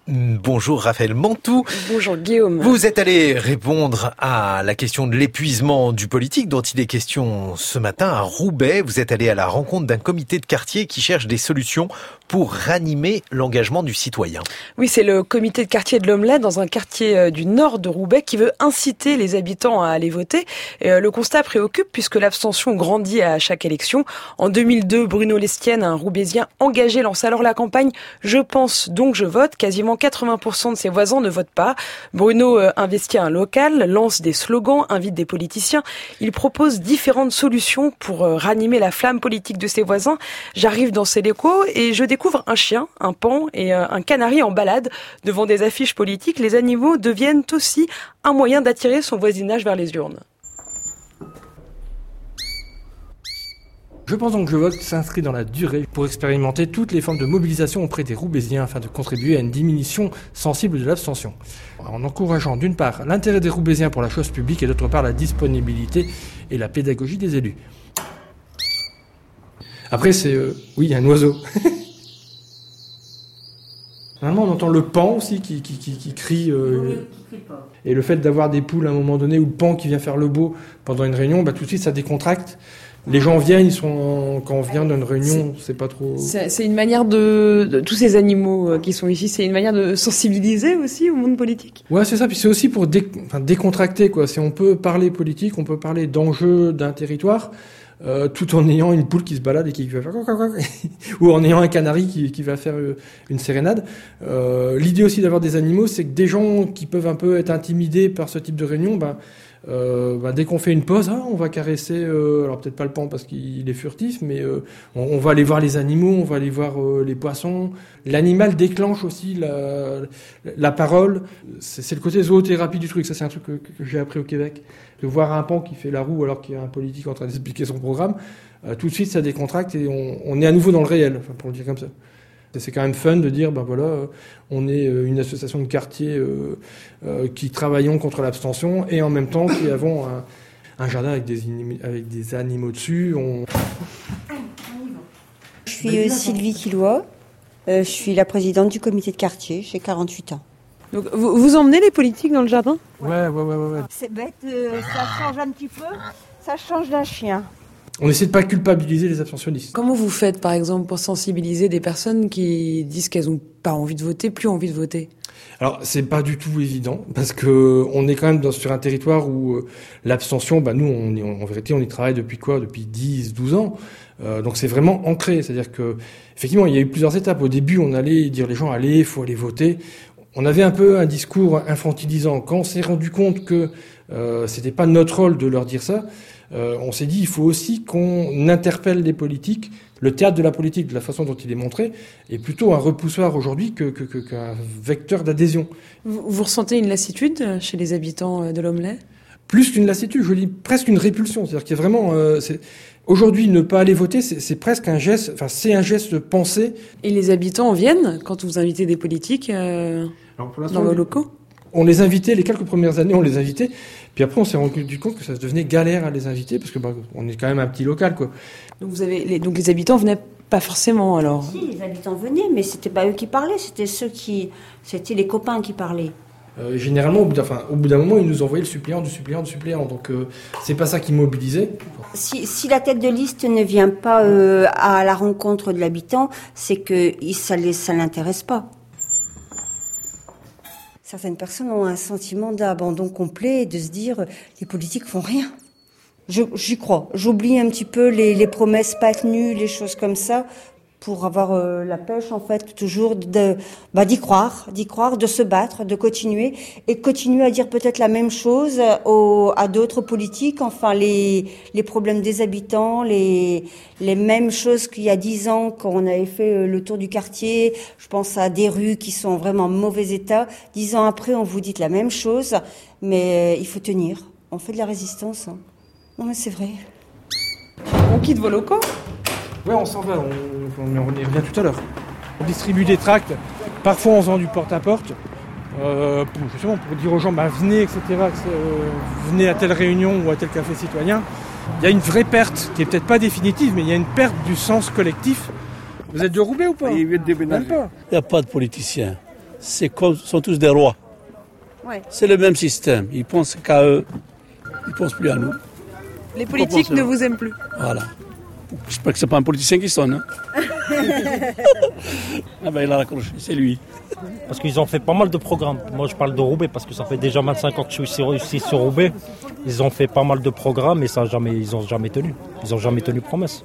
[SPEAKER 1] Bonjour Raphaël Mantoux.
[SPEAKER 6] Bonjour Guillaume.
[SPEAKER 1] Vous êtes allé répondre à la question de l'épuisement du politique dont il est question ce matin à Roubaix. Vous êtes allé à la rencontre d'un comité de quartier qui cherche des solutions pour ranimer l'engagement du citoyen.
[SPEAKER 6] Oui, c'est le comité de quartier de l'Omelette dans un quartier du nord de Roubaix qui veut inciter les habitants à aller voter. Et le constat préoccupe puisque l'abstention grandit à chaque élection. En deux mille deux, Bruno Lestienne, un Roubaisien engagé, lance alors la campagne « Je pense donc je vote ». Quasiment quatre-vingts pour cent de ses voisins ne votent pas. Bruno investit un local, lance des slogans, invite des politiciens. Il propose différentes solutions pour ranimer la flamme politique de ses voisins. J'arrive dans ses locaux et je découvre un chien, un paon et un canari en balade devant des affiches politiques. Les animaux deviennent aussi un moyen d'attirer son voisinage vers les urnes.
[SPEAKER 11] Je pense donc que Je vote s'inscrit dans la durée pour expérimenter toutes les formes de mobilisation auprès des Roubaisiens afin de contribuer à une diminution sensible de l'abstention. En encourageant d'une part l'intérêt des Roubaisiens pour la chose publique et d'autre part la disponibilité et la pédagogie des élus. Après c'est... Euh, oui, un oiseau. Normalement on entend le paon aussi qui, qui, qui, qui crie... Euh, et le fait d'avoir des poules à un moment donné ou le paon qui vient faire le beau pendant une réunion, bah, tout de suite ça décontracte. Les gens viennent, ils sont quand on vient d'une réunion, c'est, c'est pas trop.
[SPEAKER 6] C'est, c'est une manière de, de tous ces animaux qui sont ici, c'est une manière de sensibiliser aussi au monde politique.
[SPEAKER 11] Ouais, c'est ça. Puis c'est aussi pour dé, enfin, décontracter quoi. Si on peut parler politique, on peut parler d'enjeux d'un territoire, euh, tout en ayant une poule qui se balade et qui va faire ou en ayant un canari qui, qui va faire une sérénade. Euh, l'idée aussi d'avoir des animaux, c'est que des gens qui peuvent un peu être intimidés par ce type de réunion, ben. Euh, bah, dès qu'on fait une pause, ah, on va caresser, euh, alors peut-être pas le paon parce qu'il est furtif, mais euh, on, on va aller voir les animaux, on va aller voir euh, les poissons. L'animal déclenche aussi la, la parole. C'est, c'est le côté zoothérapie du truc. Ça, c'est un truc que, que j'ai appris au Québec. De voir un paon qui fait la roue alors qu'il y a un politique en train d'expliquer son programme, euh, tout de suite ça décontracte et on, on est à nouveau dans le réel, enfin, pour le dire comme ça. C'est quand même fun de dire, ben voilà, on est une association de quartier euh, euh, qui travaillons contre l'abstention et en même temps qui avons un, un jardin avec des, avec des animaux dessus. On...
[SPEAKER 12] Je suis euh, Sylvie Killois, euh, je suis la présidente du comité de quartier, j'ai quarante-huit ans.
[SPEAKER 6] Donc vous, vous emmenez les politiques dans le jardin ?
[SPEAKER 11] Ouais, ouais, ouais, ouais, ouais.
[SPEAKER 12] C'est bête, euh, ça change un petit peu, ça change d'un chien.
[SPEAKER 11] On essaie de pas culpabiliser les abstentionnistes.
[SPEAKER 6] Comment vous faites, par exemple, pour sensibiliser des personnes qui disent qu'elles ont pas envie de voter, plus envie de voter ?
[SPEAKER 11] Alors, c'est pas du tout évident, parce que on est quand même dans, sur un territoire où euh, l'abstention, bah, nous, on, on, en vérité, on y travaille depuis quoi ? Depuis dix, douze ans. Euh, donc c'est vraiment ancré. C'est-à-dire que, effectivement, il y a eu plusieurs étapes. Au début, on allait dire les gens, allez, faut aller voter. On avait un peu un discours infantilisant. Quand on s'est rendu compte que euh, c'était pas notre rôle de leur dire ça, Euh, on s'est dit il faut aussi qu'on interpelle les politiques. Le théâtre de la politique, de la façon dont il est montré, est plutôt un repoussoir aujourd'hui que, que, que, qu'un vecteur d'adhésion.
[SPEAKER 6] Vous, vous ressentez une lassitude chez les habitants de l'Omelette ?
[SPEAKER 11] Plus qu'une lassitude, je dis presque une répulsion. C'est-à-dire qu'il y a vraiment... Euh, c'est... Aujourd'hui, ne pas aller voter, c'est, c'est presque un geste... Enfin, c'est un geste pensé.
[SPEAKER 6] Et les habitants viennent quand vous invitez des politiques euh,
[SPEAKER 11] Alors, pour
[SPEAKER 6] dans vos locaux ?
[SPEAKER 11] On les invitait, les quelques premières années, on les invitait. Puis après, on s'est rendu compte que ça devenait galère à les inviter, parce que bah, on est quand même un petit local, quoi.
[SPEAKER 6] Donc, vous avez les, donc les habitants venaient pas forcément, alors ?
[SPEAKER 12] Si, les habitants venaient, mais c'était pas eux qui parlaient, c'était ceux qui... C'était les copains qui parlaient.
[SPEAKER 11] Euh, généralement, au bout, d'un, enfin, au bout d'un moment, ils nous envoyaient le suppléant, du suppléant, du suppléant. Donc, euh, c'est pas ça qui mobilisait.
[SPEAKER 12] Si, si la tête de liste ne vient pas euh, à la rencontre de l'habitant, c'est que ça ne ça l'intéresse pas. Certaines personnes ont un sentiment d'abandon complet et de se dire les politiques font rien. Je, j'y crois. J'oublie un petit peu les, les promesses pas tenues, les choses comme ça, pour avoir euh, la pêche en fait toujours de bah d'y croire, d'y croire, de se battre, de continuer et continuer à dire peut-être la même chose aux, à d'autres politiques. Enfin les les problèmes des habitants, les les mêmes choses qu'il y a dix ans quand on avait fait le tour du quartier. Je pense à des rues qui sont vraiment en mauvais état. Dix ans après, on vous dit la même chose, mais il faut tenir. On fait de la résistance. Hein. Non mais c'est vrai.
[SPEAKER 6] On quitte vos locaux ?
[SPEAKER 11] Ouais, on s'en va, on, on, on y revient tout à l'heure. On distribue des tracts, parfois en faisant du porte-à-porte, euh, pour, justement pour dire aux gens, bah, venez, et cetera, euh, venez à telle réunion ou à tel café citoyen. Il y a une vraie perte, qui est peut-être pas définitive, mais il y a une perte du sens collectif. Vous êtes de Roubaix ou pas ?
[SPEAKER 13] Il vient de déménager.
[SPEAKER 11] Il
[SPEAKER 13] n'y a pas de politiciens. c'est comme, sont tous des rois.
[SPEAKER 12] Ouais.
[SPEAKER 13] C'est le même système. Ils pensent qu'à eux. Ils ne pensent plus à nous.
[SPEAKER 6] Les politiques ne vous aiment plus.
[SPEAKER 13] Voilà. J'espère que ce n'est pas un politicien qui sonne. Hein. Ah ben il a raccroché, c'est lui.
[SPEAKER 14] Parce qu'ils ont fait pas mal de programmes. Moi je parle de Roubaix parce que ça fait déjà vingt-cinq ans que je suis ici sur Roubaix. Ils ont fait pas mal de programmes et ça a jamais, ils n'ont jamais tenu. Ils n'ont jamais tenu promesse.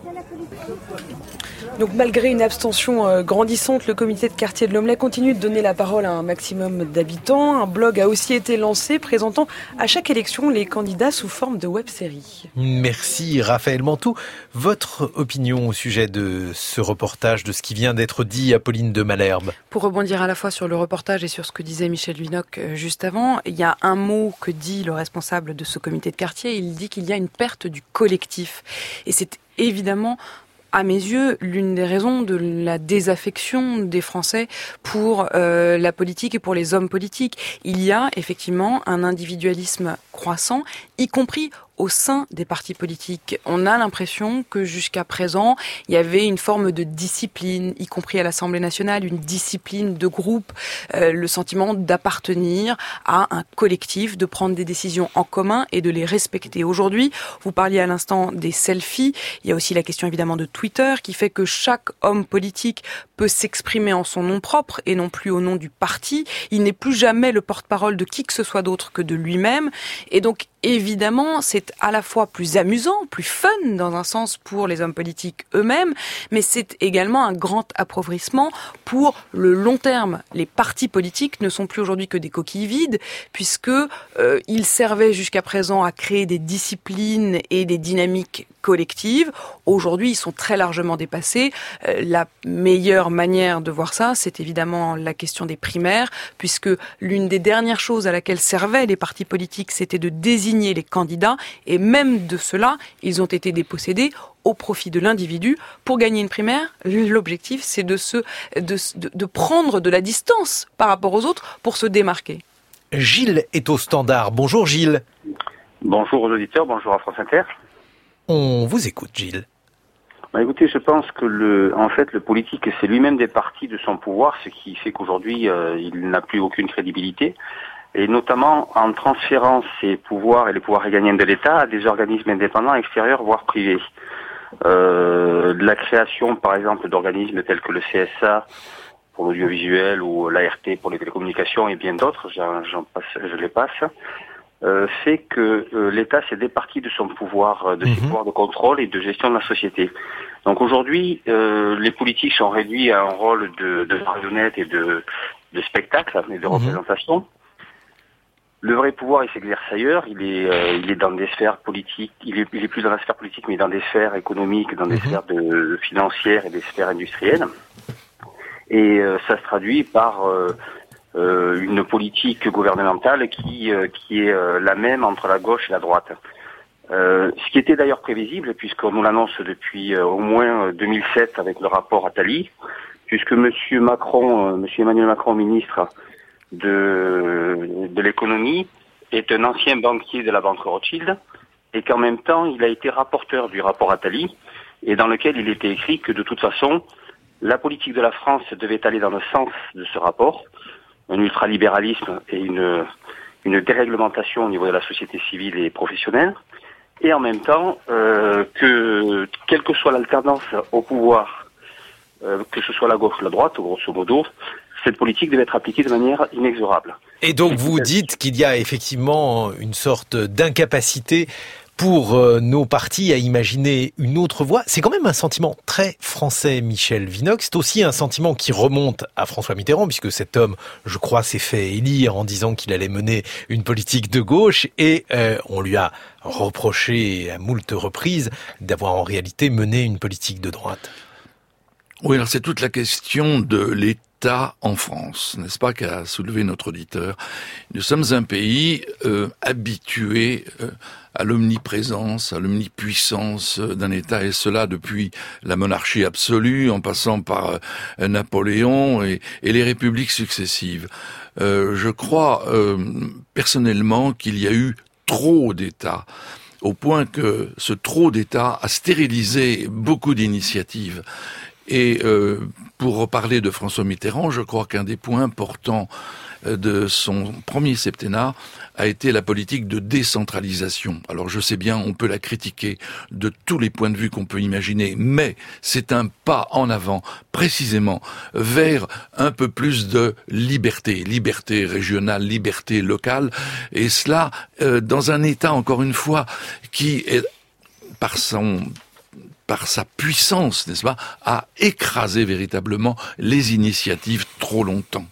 [SPEAKER 6] Donc malgré une abstention euh, grandissante, le comité de quartier de Lomelais continue de donner la parole à un maximum d'habitants. Un blog a aussi été lancé présentant à chaque élection les candidats sous forme de web-série.
[SPEAKER 1] Merci Raphaël Mantoux. Votre opinion au sujet de ce reportage, de ce qui vient d'être dit, Apolline de Malherbe?
[SPEAKER 6] Pour rebondir à la fois sur le reportage et sur ce que disait Michel Vinocq euh, juste avant, il y a un mot que dit le responsable de ce comité de quartier. Il dit qu'il y a une perte du collectif. Et c'est évidemment, à mes yeux, l'une des raisons de la désaffection des Français pour euh, la politique et pour les hommes politiques. Il y a effectivement un individualisme croissant, y compris au sein des partis politiques. On a l'impression que jusqu'à présent, il y avait une forme de discipline, y compris à l'Assemblée nationale, une discipline de groupe, euh, le sentiment d'appartenir à un collectif, de prendre des décisions en commun et de les respecter. Aujourd'hui, vous parliez à l'instant des selfies, il y a aussi la question évidemment de Twitter qui fait que chaque homme politique peut s'exprimer en son nom propre et non plus au nom du parti. Il n'est plus jamais le porte-parole de qui que ce soit d'autre que de lui-même. Et donc, évidemment, c'est à la fois plus amusant, plus fun dans un sens pour les hommes politiques eux-mêmes, mais c'est également un grand appauvrissement pour le long terme. Les partis politiques ne sont plus aujourd'hui que des coquilles vides, puisque euh, ils servaient jusqu'à présent à créer des disciplines et des dynamiques collectives. Aujourd'hui, ils sont très largement dépassés. Euh, la meilleure manière de voir ça, c'est évidemment la question des primaires, puisque l'une des dernières choses à laquelle servaient les partis politiques, c'était de désigner les candidats, et même de cela, ils ont été dépossédés au profit de l'individu. Pour gagner une primaire, l'objectif, c'est de, se, de, de, de prendre de la distance par rapport aux autres pour se démarquer.
[SPEAKER 1] Gilles est au standard. Bonjour Gilles.
[SPEAKER 15] Bonjour aux auditeurs, bonjour à France Inter.
[SPEAKER 1] On vous écoute Gilles.
[SPEAKER 15] Bah écoutez, je pense que le, en fait, le politique, c'est lui-même des parties de son pouvoir, ce qui fait qu'aujourd'hui, euh, il n'a plus aucune crédibilité. Et notamment en transférant ses pouvoirs et les pouvoirs régaliens de l'État à des organismes indépendants, extérieurs, voire privés. Euh, la création, par exemple, d'organismes tels que le C S A pour l'audiovisuel ou l'A R T pour les télécommunications et bien d'autres, j'en, j'en passe, je les passe, euh, fait que euh, l'État s'est départi de son pouvoir, de ses mmh. pouvoirs de contrôle et de gestion de la société. Donc aujourd'hui, euh, les politiques sont réduits à un rôle de, de marionnette et de, de spectacle et de mmh. représentation. Le vrai pouvoir, il s'exerce ailleurs. Il est, euh, il est dans des sphères politiques. Il est, il est plus dans la sphère politique, mais dans des sphères économiques, dans des mmh. sphères de, financières et des sphères industrielles. Et euh, ça se traduit par euh, euh, une politique gouvernementale qui, euh, qui est euh, la même entre la gauche et la droite. Euh, ce qui était d'ailleurs prévisible, puisqu'on nous l'annonce depuis euh, au moins deux mille sept avec le rapport Attali, puisque Monsieur Macron, euh, Monsieur Emmanuel Macron, ministre de, de l'économie, est un ancien banquier de la banque Rothschild, et qu'en même temps, il a été rapporteur du rapport Attali, et dans lequel il était écrit que de toute façon, la politique de la France devait aller dans le sens de ce rapport, un ultralibéralisme et une, une déréglementation au niveau de la société civile et professionnelle, et en même temps, euh, que quelle que soit l'alternance au pouvoir, euh, que ce soit la gauche ou la droite, grosso modo, cette politique devait être appliquée de manière inexorable.
[SPEAKER 1] Et donc vous dites qu'il y a effectivement une sorte d'incapacité pour euh, nos partis à imaginer une autre voie. C'est quand même un sentiment très français, Michel Vinocq. C'est aussi un sentiment qui remonte à François Mitterrand, puisque cet homme, je crois, s'est fait élire en disant qu'il allait mener une politique de gauche, et euh, on lui a reproché à moult reprises d'avoir en réalité mené une politique de droite.
[SPEAKER 5] Oui, alors c'est toute la question de l'État en France, n'est-ce pas, qu'a soulevé notre auditeur. Nous sommes un pays euh, habitué euh, à l'omniprésence, à l'omnipuissance d'un État, et cela depuis la monarchie absolue, en passant par euh, Napoléon et, et les républiques successives. Euh, je crois euh, personnellement qu'il y a eu trop d'États, au point que ce trop d'États a stérilisé beaucoup d'initiatives. Et euh, pour reparler de François Mitterrand, je crois qu'un des points importants de son premier septennat a été la politique de décentralisation. Alors je sais bien, on peut la critiquer de tous les points de vue qu'on peut imaginer, mais c'est un pas en avant, précisément, vers un peu plus de liberté, liberté régionale, liberté locale, et cela euh, dans un État, encore une fois, qui est, par son... par sa puissance, n'est-ce pas, a écrasé véritablement les initiatives trop longtemps.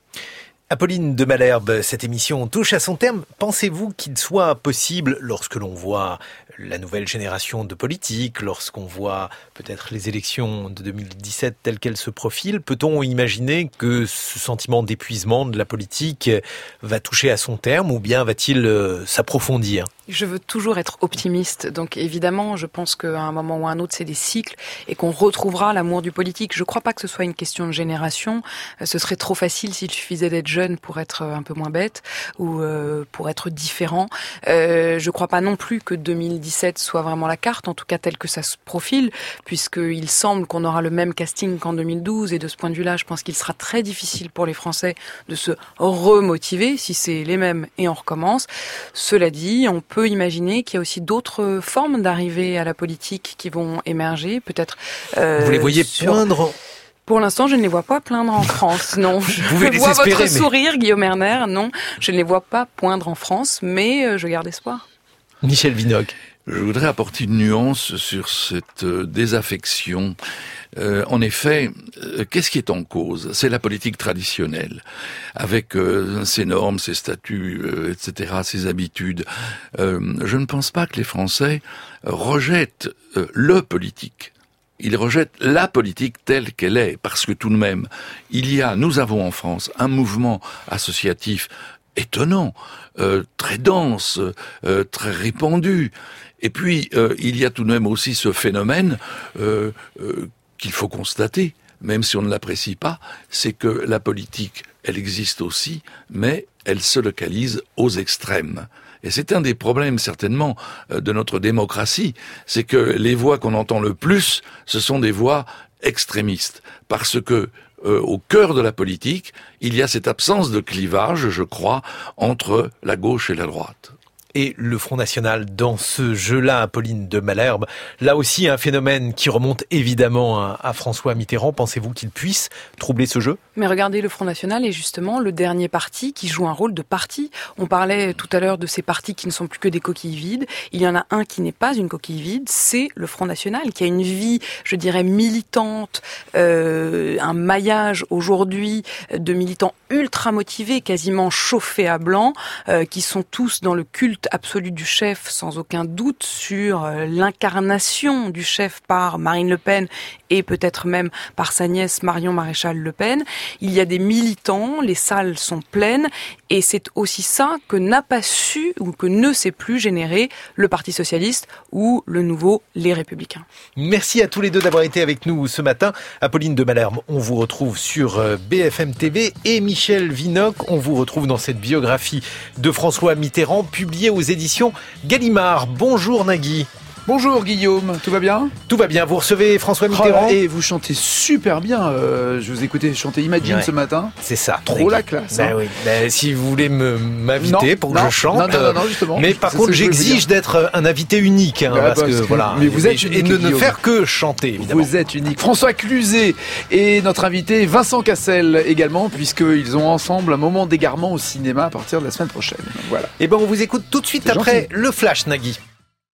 [SPEAKER 1] Apolline de Malherbe, cette émission touche à son terme. Pensez-vous qu'il soit possible, lorsque l'on voit la nouvelle génération de politiques, lorsqu'on voit peut-être les élections de deux mille dix-sept telles qu'elles se profilent, peut-on imaginer que ce sentiment d'épuisement de la politique va toucher à son terme ou bien va-t-il euh, s'approfondir ?
[SPEAKER 6] Je veux toujours être optimiste, donc évidemment, je pense qu'à un moment ou à un autre, c'est des cycles et qu'on retrouvera l'amour du politique. Je ne crois pas que ce soit une question de génération. Ce serait trop facile s'il suffisait d'être jeune pour être un peu moins bête ou euh, pour être différent. Euh, je ne crois pas non plus que deux mille dix-sept soit vraiment la carte, en tout cas telle que ça se profile, puisqu'il semble qu'on aura le même casting qu'en deux mille douze et de ce point de vue-là, je pense qu'il sera très difficile pour les Français de se remotiver si c'est les mêmes et on recommence. Cela dit, on peut imaginer qu'il y a aussi d'autres formes d'arrivée à la politique qui vont émerger, peut-être... Euh,
[SPEAKER 1] Vous les voyez
[SPEAKER 6] sur...
[SPEAKER 1] poindre?
[SPEAKER 6] Pour l'instant, je ne les vois pas plaindre en France, non. Je
[SPEAKER 1] Vous pouvez
[SPEAKER 6] vois
[SPEAKER 1] espérer,
[SPEAKER 6] votre
[SPEAKER 1] mais...
[SPEAKER 6] sourire, Guillaume Erner, non. Je ne les vois pas poindre en France, mais je garde espoir.
[SPEAKER 1] Michel Vinocq.
[SPEAKER 5] Je voudrais apporter une nuance sur cette désaffection. Euh, en effet, euh, qu'est-ce qui est en cause ? C'est la politique traditionnelle, avec euh, ses normes, ses statuts, euh, et cetera, ses habitudes. Euh, je ne pense pas que les Français rejettent euh, le politique. Ils rejettent la politique telle qu'elle est, parce que tout de même, il y a, nous avons en France un mouvement associatif étonnant, euh, très dense, euh, très répandu. Et puis, euh, il y a tout de même aussi ce phénomène euh, euh, qu'il faut constater, même si on ne l'apprécie pas, c'est que la politique, elle existe aussi, mais elle se localise aux extrêmes. Et c'est un des problèmes, certainement, de notre démocratie, c'est que les voix qu'on entend le plus, ce sont des voix extrémistes, parce que Euh, au cœur de la politique, il y a cette absence de clivage, je crois, entre la gauche et la droite.
[SPEAKER 1] Et le Front National, dans ce jeu-là, Apolline de Malherbe, là aussi un phénomène qui remonte évidemment à, à François Mitterrand. Pensez-vous qu'il puisse troubler ce jeu ?
[SPEAKER 6] Mais regardez, le Front National est justement le dernier parti qui joue un rôle de parti. On parlait tout à l'heure de ces partis qui ne sont plus que des coquilles vides. Il y en a un qui n'est pas une coquille vide, c'est le Front National, qui a une vie, je dirais, militante, euh, un maillage aujourd'hui de militants ultra motivés, quasiment chauffés à blanc, euh, qui sont tous dans le culte absolu du chef, sans aucun doute, sur euh, l'incarnation du chef par Marine Le Pen et peut-être même par sa nièce Marion Maréchal Le Pen. Il y a des militants, les salles sont pleines, et c'est aussi ça que n'a pas su ou que ne sait plus générer le Parti Socialiste ou le nouveau Les Républicains.
[SPEAKER 1] Merci à tous les deux d'avoir été avec nous ce matin. Apolline de Malherbe, on vous retrouve sur B F M T V, et Michel Vinocq, on vous retrouve dans cette biographie de François Mitterrand, publiée aux éditions Gallimard. Bonjour Nagui.
[SPEAKER 16] Bonjour Guillaume, tout va bien ?
[SPEAKER 1] Tout va bien, vous recevez François Mitterrand ?
[SPEAKER 16] Oh, et vous chantez super bien, euh, je vous ai écouté chanter Imagine ouais. ce matin.
[SPEAKER 1] C'est ça.
[SPEAKER 16] Trop la classe.
[SPEAKER 1] Ben hein. oui. ben, si vous voulez me, m'inviter non, pour que
[SPEAKER 16] non,
[SPEAKER 1] je chante.
[SPEAKER 16] Non, non, non, non justement.
[SPEAKER 1] Mais par contre, j'exige d'être un invité unique. Hein,
[SPEAKER 16] bah,
[SPEAKER 1] parce,
[SPEAKER 16] parce
[SPEAKER 1] que,
[SPEAKER 16] que,
[SPEAKER 1] voilà.
[SPEAKER 16] Mais vous êtes
[SPEAKER 1] et,
[SPEAKER 16] unique,
[SPEAKER 1] et ne, ne
[SPEAKER 16] Guillaume.
[SPEAKER 1] faire que chanter, évidemment.
[SPEAKER 16] Vous êtes unique. François Cluzet et notre invité Vincent Cassel également, puisqu'ils ont ensemble un moment d'égarement au cinéma à partir de la semaine prochaine. Voilà.
[SPEAKER 1] Et ben, on vous écoute tout de suite
[SPEAKER 16] C'est
[SPEAKER 1] après
[SPEAKER 16] gentil.
[SPEAKER 1] le Flash, Nagui.